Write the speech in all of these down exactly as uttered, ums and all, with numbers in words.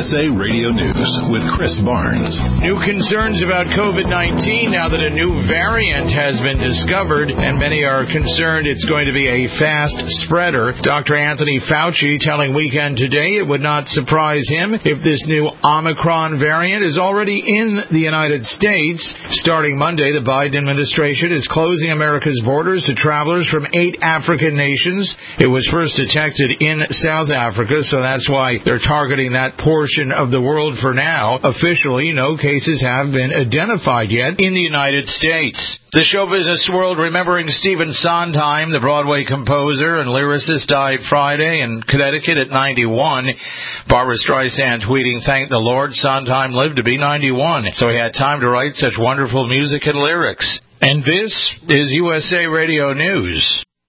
S A Radio News with Chris Barnes. New concerns about COVID nineteen now that a new variant has been discovered, and many are concerned it's going to be a fast spreader. Doctor Anthony Fauci telling Weekend Today it would not surprise him if this new Omicron variant is already in the United States. Starting Monday, the Biden administration is closing America's borders to travelers from eight African nations. It was first detected in South Africa, so that's why they're targeting that portion of the world for now. Officially, no cases have been identified yet in the United States. The show business world remembering Stephen Sondheim, the Broadway composer and lyricist, died Friday in Connecticut at ninety-one. Barbra Streisand tweeting, "Thank the Lord, Sondheim lived to be ninety-one, so he had time to write such wonderful music and lyrics." And this is U S A Radio News.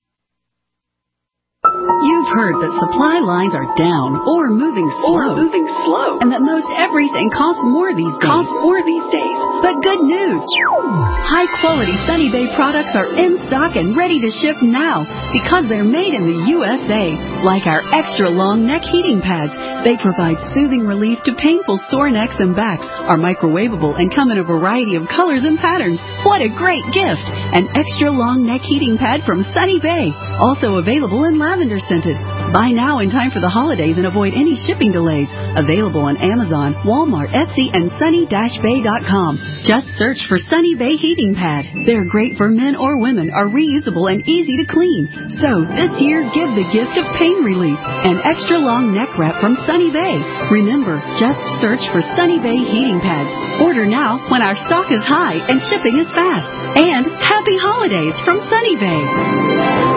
You've heard that supply lines are down or moving slow, or moving slow, and that most everything costs more these days. Costs more these days. But good news! High-quality Sunny Bay products are in stock and ready to ship now because they're made in the U S A. Like our extra-long neck heating pads, they provide soothing relief to painful sore necks and backs, are microwavable, and come in a variety of colors and patterns. What a great gift! An extra-long neck heating pad from Sunny Bay, also available in lavender scented. Buy now in time for the holidays and avoid any shipping delays. Available on Amazon, Walmart, Etsy, and sunny dash bay dot com. Just search for Sunny Bay Heating Pad. They're great for men or women, are reusable and easy to clean. So this year, give the gift of pain relief. An extra long neck wrap from Sunny Bay. Remember, just search for Sunny Bay Heating Pads. Order now when our stock is high and shipping is fast. And happy holidays from Sunny Bay.